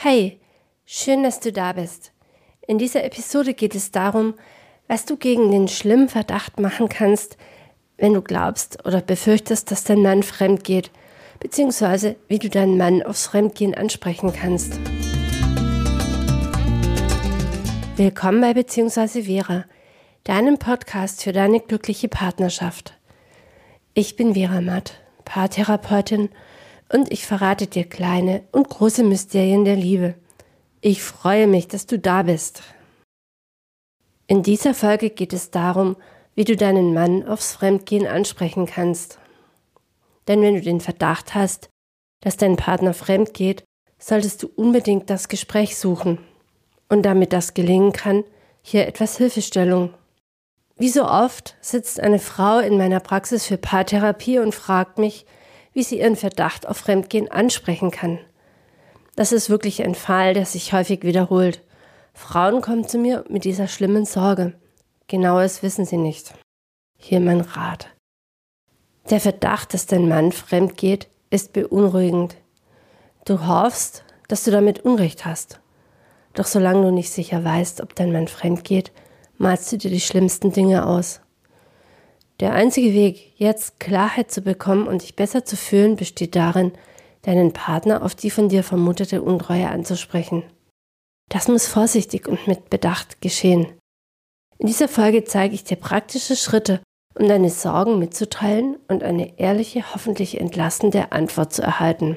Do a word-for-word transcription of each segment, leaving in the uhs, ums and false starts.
Hey, schön, dass du da bist. In dieser Episode geht es darum, was du gegen den schlimmen Verdacht machen kannst, wenn du glaubst oder befürchtest, dass dein Mann fremd geht, beziehungsweise wie du deinen Mann aufs Fremdgehen ansprechen kannst. Willkommen bei Beziehungsweise Vera, deinem Podcast für deine glückliche Partnerschaft. Ich bin Vera Matt, Paartherapeutin, und ich verrate dir kleine und große Mysterien der Liebe. Ich freue mich, dass du da bist. In dieser Folge geht es darum, wie du deinen Mann aufs Fremdgehen ansprechen kannst. Denn wenn du den Verdacht hast, dass dein Partner fremd geht, solltest du unbedingt das Gespräch suchen. Und damit das gelingen kann, hier etwas Hilfestellung. Wie so oft sitzt eine Frau in meiner Praxis für Paartherapie und fragt mich, wie sie ihren Verdacht auf Fremdgehen ansprechen kann. Das ist wirklich ein Fall, der sich häufig wiederholt. Frauen kommen zu mir mit dieser schlimmen Sorge. Genaues wissen sie nicht. Hier mein Rat. Der Verdacht, dass dein Mann fremd geht, ist beunruhigend. Du hoffst, dass du damit Unrecht hast. Doch solange du nicht sicher weißt, ob dein Mann fremd geht, malst du dir die schlimmsten Dinge aus. Der einzige Weg, jetzt Klarheit zu bekommen und dich besser zu fühlen, besteht darin, deinen Partner auf die von dir vermutete Untreue anzusprechen. Das muss vorsichtig und mit Bedacht geschehen. In dieser Folge zeige ich dir praktische Schritte, um deine Sorgen mitzuteilen und eine ehrliche, hoffentlich entlastende Antwort zu erhalten.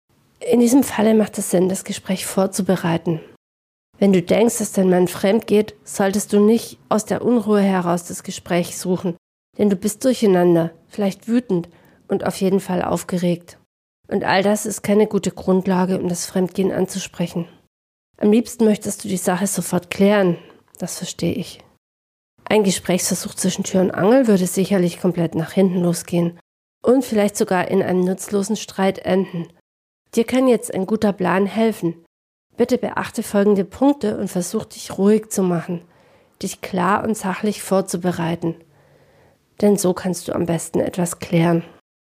In diesem Falle macht es Sinn, das Gespräch vorzubereiten. Wenn du denkst, dass dein Mann fremd geht, solltest du nicht aus der Unruhe heraus das Gespräch suchen, denn du bist durcheinander, vielleicht wütend und auf jeden Fall aufgeregt. Und all das ist keine gute Grundlage, um das Fremdgehen anzusprechen. Am liebsten möchtest du die Sache sofort klären, das verstehe ich. Ein Gesprächsversuch zwischen Tür und Angel würde sicherlich komplett nach hinten losgehen und vielleicht sogar in einem nutzlosen Streit enden. Dir kann jetzt ein guter Plan helfen. Bitte beachte folgende Punkte und versuch dich ruhig zu machen, dich klar und sachlich vorzubereiten. Denn so kannst du am besten etwas klären.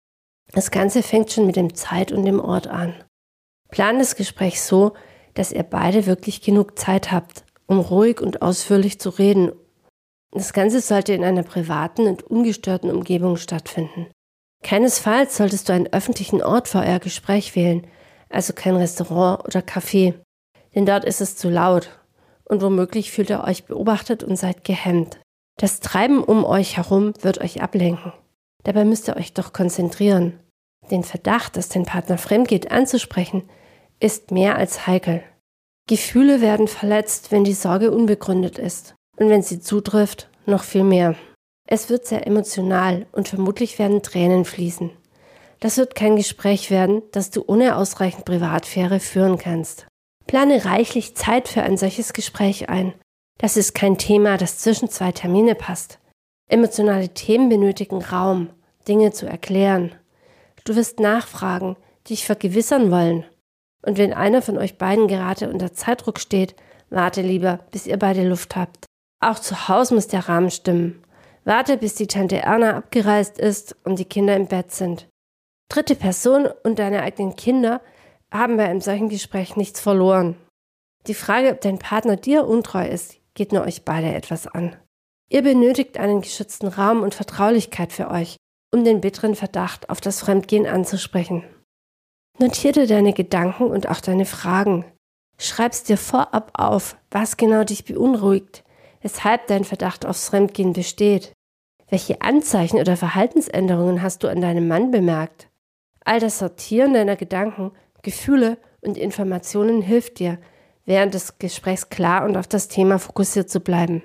Das Ganze fängt schon mit dem Zeit und dem Ort an. Plan das Gespräch so, dass ihr beide wirklich genug Zeit habt, um ruhig und ausführlich zu reden. Das Ganze sollte in einer privaten und ungestörten Umgebung stattfinden. Keinesfalls solltest du einen öffentlichen Ort für euer Gespräch wählen, also kein Restaurant oder Café, denn dort ist es zu laut und womöglich fühlt ihr euch beobachtet und seid gehemmt. Das Treiben um euch herum wird euch ablenken. Dabei müsst ihr euch doch konzentrieren. Den Verdacht, dass dein Partner fremd geht, anzusprechen, ist mehr als heikel. Gefühle werden verletzt, wenn die Sorge unbegründet ist. Und wenn sie zutrifft, noch viel mehr. Es wird sehr emotional und vermutlich werden Tränen fließen. Das wird kein Gespräch werden, das du ohne ausreichend Privatsphäre führen kannst. Plane reichlich Zeit für ein solches Gespräch ein. Das ist kein Thema, das zwischen zwei Termine passt. Emotionale Themen benötigen Raum, Dinge zu erklären. Du wirst nachfragen, dich vergewissern wollen. Und wenn einer von euch beiden gerade unter Zeitdruck steht, warte lieber, bis ihr beide Luft habt. Auch zu Hause muss der Rahmen stimmen. Warte, bis die Tante Erna abgereist ist und die Kinder im Bett sind. Dritte Person und deine eigenen Kinder haben bei einem solchen Gespräch nichts verloren. Die Frage, ob dein Partner dir untreu ist, geht nur euch beide etwas an. Ihr benötigt einen geschützten Raum und Vertraulichkeit für euch, um den bitteren Verdacht auf das Fremdgehen anzusprechen. Notiere dir deine Gedanken und auch deine Fragen. Schreib's dir vorab auf, was genau dich beunruhigt, weshalb dein Verdacht aufs Fremdgehen besteht. Welche Anzeichen oder Verhaltensänderungen hast du an deinem Mann bemerkt? All das Sortieren deiner Gedanken, Gefühle und Informationen hilft dir, während des Gesprächs klar und auf das Thema fokussiert zu bleiben.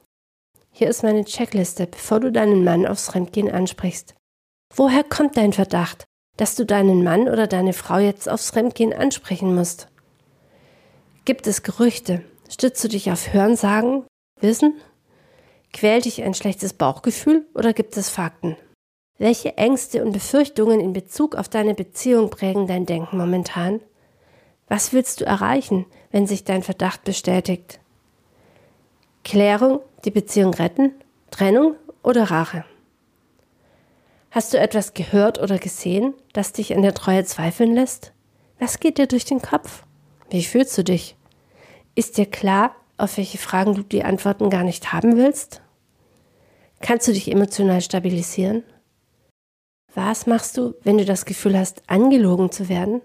Hier ist meine Checkliste, bevor du deinen Mann aufs Fremdgehen ansprichst. Woher kommt dein Verdacht, dass du deinen Mann oder deine Frau jetzt aufs Fremdgehen ansprechen musst? Gibt es Gerüchte? Stützt du dich auf Hörensagen, Wissen? Quält dich ein schlechtes Bauchgefühl oder gibt es Fakten? Welche Ängste und Befürchtungen in Bezug auf deine Beziehung prägen dein Denken momentan? Was willst du erreichen, wenn sich dein Verdacht bestätigt? Klärung, die Beziehung retten, Trennung oder Rache? Hast du etwas gehört oder gesehen, das dich an der Treue zweifeln lässt? Was geht dir durch den Kopf? Wie fühlst du dich? Ist dir klar, auf welche Fragen du die Antworten gar nicht haben willst? Kannst du dich emotional stabilisieren? Was machst du, wenn du das Gefühl hast, angelogen zu werden?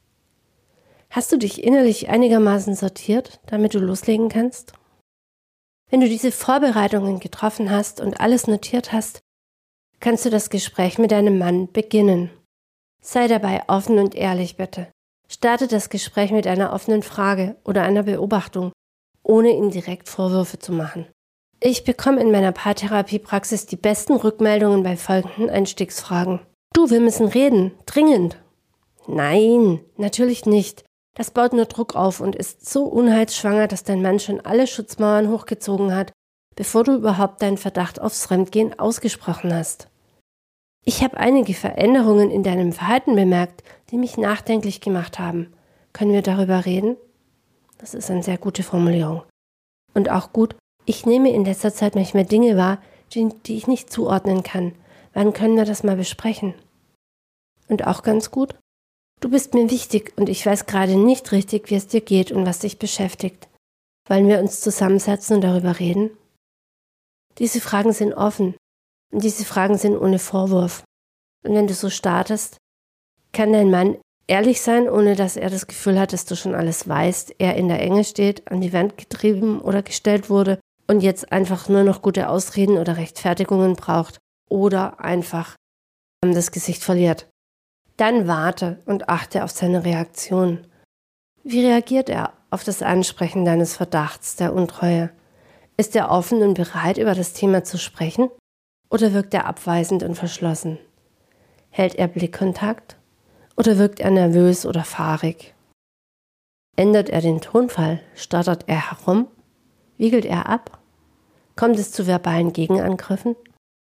Hast du dich innerlich einigermaßen sortiert, damit du loslegen kannst? Wenn du diese Vorbereitungen getroffen hast und alles notiert hast, kannst du das Gespräch mit deinem Mann beginnen. Sei dabei offen und ehrlich, bitte. Starte das Gespräch mit einer offenen Frage oder einer Beobachtung, ohne ihm direkt Vorwürfe zu machen. Ich bekomme in meiner Paartherapiepraxis die besten Rückmeldungen bei folgenden Einstiegsfragen. Du, wir müssen reden, dringend. Nein, natürlich nicht. Das baut nur Druck auf und ist so unheilsschwanger, dass dein Mann schon alle Schutzmauern hochgezogen hat, bevor du überhaupt deinen Verdacht aufs Fremdgehen ausgesprochen hast. Ich habe einige Veränderungen in deinem Verhalten bemerkt, die mich nachdenklich gemacht haben. Können wir darüber reden? Das ist eine sehr gute Formulierung. Und auch gut, ich nehme in letzter Zeit manchmal Dinge wahr, die, die ich nicht zuordnen kann. Wann können wir das mal besprechen? Und auch ganz gut, du bist mir wichtig und ich weiß gerade nicht richtig, wie es dir geht und was dich beschäftigt. Wollen wir uns zusammensetzen und darüber reden? Diese Fragen sind offen und diese Fragen sind ohne Vorwurf. Und wenn du so startest, kann dein Mann ehrlich sein, ohne dass er das Gefühl hat, dass du schon alles weißt, er in der Enge steht, an die Wand getrieben oder gestellt wurde und jetzt einfach nur noch gute Ausreden oder Rechtfertigungen braucht oder einfach das Gesicht verliert. Dann warte und achte auf seine Reaktion. Wie reagiert er auf das Ansprechen deines Verdachts der Untreue? Ist er offen und bereit, über das Thema zu sprechen? Oder wirkt er abweisend und verschlossen? Hält er Blickkontakt? Oder wirkt er nervös oder fahrig? Ändert er den Tonfall? Stottert er herum? Wiegelt er ab? Kommt es zu verbalen Gegenangriffen?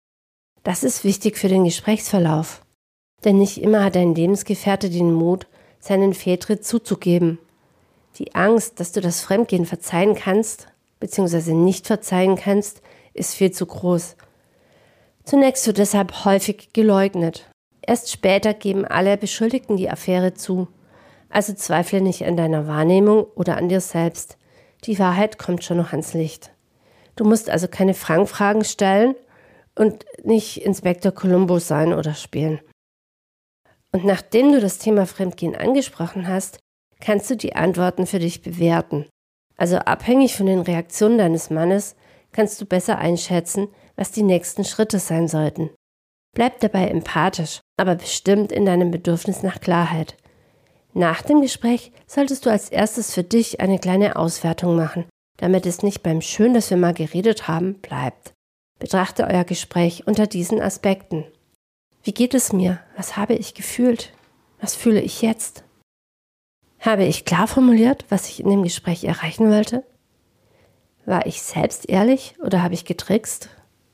Das ist wichtig für den Gesprächsverlauf. Denn nicht immer hat dein Lebensgefährte den Mut, seinen Fehltritt zuzugeben. Die Angst, dass du das Fremdgehen verzeihen kannst, bzw. nicht verzeihen kannst, ist viel zu groß. Zunächst wird deshalb häufig geleugnet. Erst später geben alle Beschuldigten die Affäre zu. Also zweifle nicht an deiner Wahrnehmung oder an dir selbst. Die Wahrheit kommt schon noch ans Licht. Du musst also keine Fangfragen stellen und nicht Inspektor Columbo sein oder spielen. Und nachdem du das Thema Fremdgehen angesprochen hast, kannst du die Antworten für dich bewerten. Also abhängig von den Reaktionen deines Mannes kannst du besser einschätzen, was die nächsten Schritte sein sollten. Bleib dabei empathisch, aber bestimmt in deinem Bedürfnis nach Klarheit. Nach dem Gespräch solltest du als erstes für dich eine kleine Auswertung machen, damit es nicht beim Schön, dass wir mal geredet haben, bleibt. Betrachte euer Gespräch unter diesen Aspekten. Wie geht es mir? Was habe ich gefühlt? Was fühle ich jetzt? Habe ich klar formuliert, was ich in dem Gespräch erreichen wollte? War ich selbst ehrlich oder habe ich getrickst?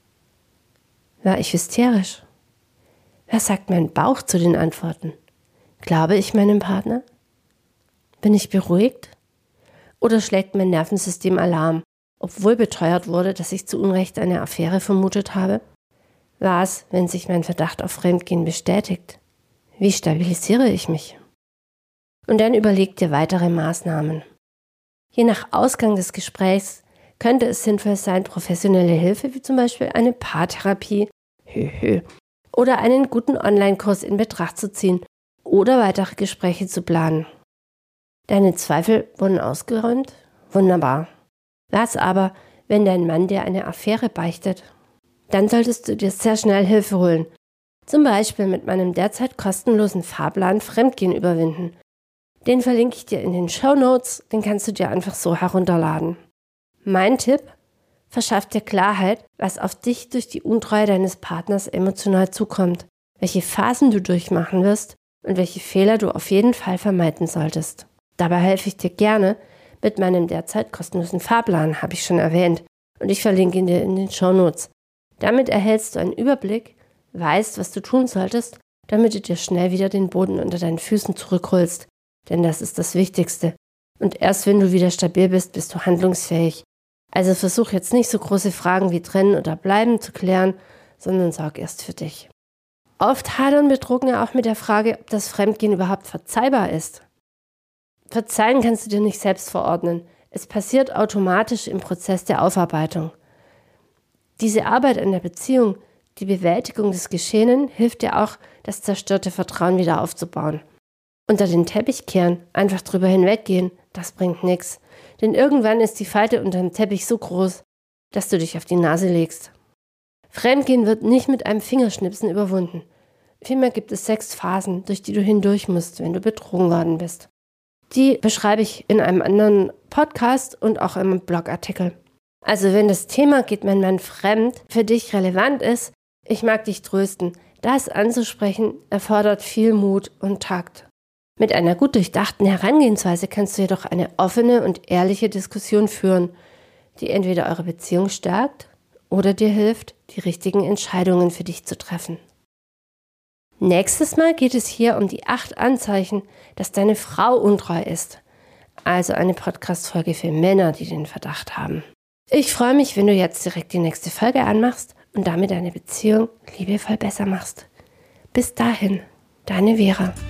War ich hysterisch? Was sagt mein Bauch zu den Antworten? Glaube ich meinem Partner? Bin ich beruhigt? Oder schlägt mein Nervensystem Alarm, obwohl beteuert wurde, dass ich zu Unrecht eine Affäre vermutet habe? Was, wenn sich mein Verdacht auf Fremdgehen bestätigt? Wie stabilisiere ich mich? Und dann überleg dir weitere Maßnahmen. Je nach Ausgang des Gesprächs könnte es sinnvoll sein, professionelle Hilfe wie zum Beispiel eine Paartherapie hö, hö, oder einen guten Online-Kurs in Betracht zu ziehen oder weitere Gespräche zu planen. Deine Zweifel wurden ausgeräumt? Wunderbar. Was aber, wenn dein Mann dir eine Affäre beichtet? Dann solltest du dir sehr schnell Hilfe holen. Zum Beispiel mit meinem derzeit kostenlosen Fahrplan Fremdgehen überwinden. Den verlinke ich dir in den Shownotes, den kannst du dir einfach so herunterladen. Mein Tipp: Verschaff dir Klarheit, was auf dich durch die Untreue deines Partners emotional zukommt, welche Phasen du durchmachen wirst und welche Fehler du auf jeden Fall vermeiden solltest. Dabei helfe ich dir gerne mit meinem derzeit kostenlosen Fahrplan, habe ich schon erwähnt, und ich verlinke ihn dir in den Shownotes. Damit erhältst du einen Überblick, weißt, was du tun solltest, damit du dir schnell wieder den Boden unter deinen Füßen zurückholst. Denn das ist das Wichtigste. Und erst wenn du wieder stabil bist, bist du handlungsfähig. Also versuch jetzt nicht so große Fragen wie trennen oder bleiben zu klären, sondern sorg erst für dich. Oft hadern Betrogene auch mit der Frage, ob das Fremdgehen überhaupt verzeihbar ist. Verzeihen kannst du dir nicht selbst verordnen. Es passiert automatisch im Prozess der Aufarbeitung. Diese Arbeit an der Beziehung, die Bewältigung des Geschehenen, hilft dir auch, das zerstörte Vertrauen wieder aufzubauen. Unter den Teppich kehren, einfach drüber hinweggehen, das bringt nichts. Denn irgendwann ist die Falte unter dem Teppich so groß, dass du dich auf die Nase legst. Fremdgehen wird nicht mit einem Fingerschnipsen überwunden. Vielmehr gibt es sechs Phasen, durch die du hindurch musst, wenn du betrogen worden bist. Die beschreibe ich in einem anderen Podcast und auch im Blogartikel. Also wenn das Thema "Geht mein Mann fremd" für dich relevant ist, ich mag dich trösten. Das anzusprechen erfordert viel Mut und Takt. Mit einer gut durchdachten Herangehensweise kannst du jedoch eine offene und ehrliche Diskussion führen, die entweder eure Beziehung stärkt oder dir hilft, die richtigen Entscheidungen für dich zu treffen. Nächstes Mal geht es hier um die acht Anzeichen, dass deine Frau untreu ist. Also eine Podcast-Folge für Männer, die den Verdacht haben. Ich freue mich, wenn du jetzt direkt die nächste Folge anmachst und damit deine Beziehung liebevoll besser machst. Bis dahin, deine Vera.